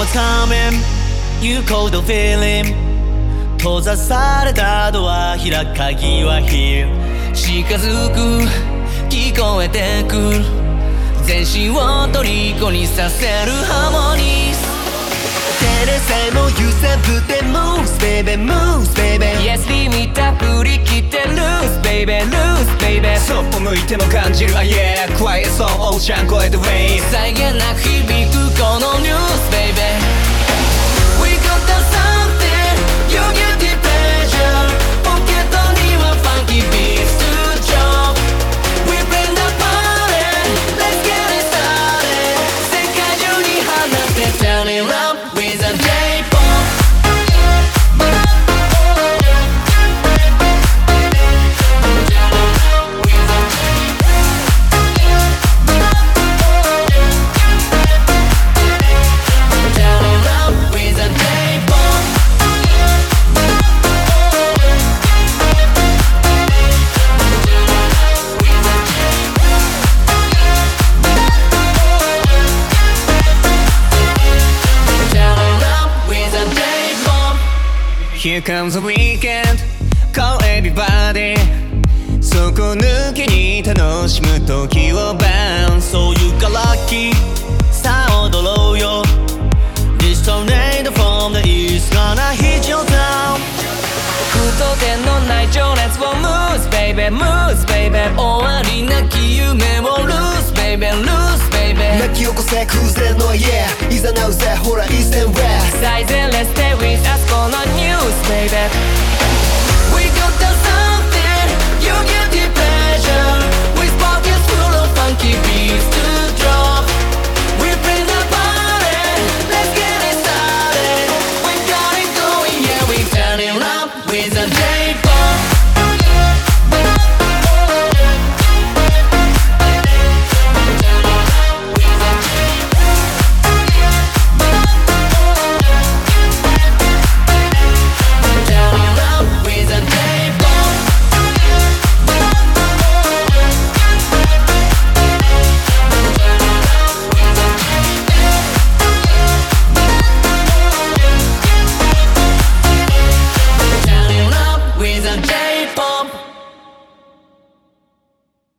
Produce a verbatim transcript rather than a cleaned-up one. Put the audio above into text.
what's coming You cold the feeling 閉ざされたドア開く鍵は Here 近づく聞こえてくる全身を虜にさせるハーモニー手でさえも揺さぶって Moves baby moves baby Yes リミたっぷりきて Loose baby loose baby そっぽ向いても感じる Ah yeah Quiet song オーシャン越えて Wave 際限なく響くこのニュース baby We got the something You get the pleasure ポケットには funky beats to drop We bring the party Let's get it started 世界中に放って Turn it round with a J-pop Here comes the weekend Call everybody そこ抜けに楽しむ時を Bounce So you got lucky さあ踊ろうよ This tornado from the east gonna hit your town 句読点のない情熱を Moose baby moose baby 終わりなき夢を Lose baby lose baby 泣き起こせ崩れるのは Yeah いざなうぜほら East and West 最善 Let's stay with us この News baby We got the something You get the pleasure With pockets full of funky beats to drop We bring the party Let's get it started We got it going Yeah we turn it up with a